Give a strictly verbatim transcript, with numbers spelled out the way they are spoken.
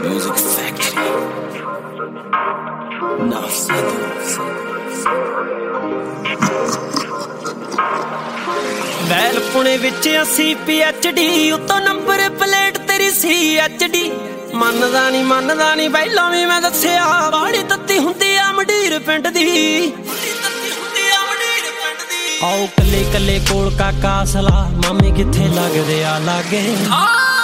Music Factory. Now well Pune ਵਿੱਚ ਅਸੀਂ P H D ਉੱਤੋਂ ਨੰਬਰ ਪਲੇਟ ਤੇਰੀ ਸੀ ਐਚ ਡੀ ਮੰਨਦਾ ਨੀ ਮੰਨਦਾ ਨੀ ਪਹਿਲਾਂ ਵੀ ਮੈਂ ਦੱਸਿਆ ਬਾੜੀ ਤੱਤੀ ਹੁੰਦੀ ਆ ਮੰਡੀਰ ਪਿੰਡ ਦੀ ਆਓ ਕੱਲੇ ਕੱਲੇ ਕੋਲ ਕਾਕਾ ਸਲਾ ਮਾਮੇ ਕਿੱਥੇ ਲੱਗਦੇ ਆ ਲਾਗੇ।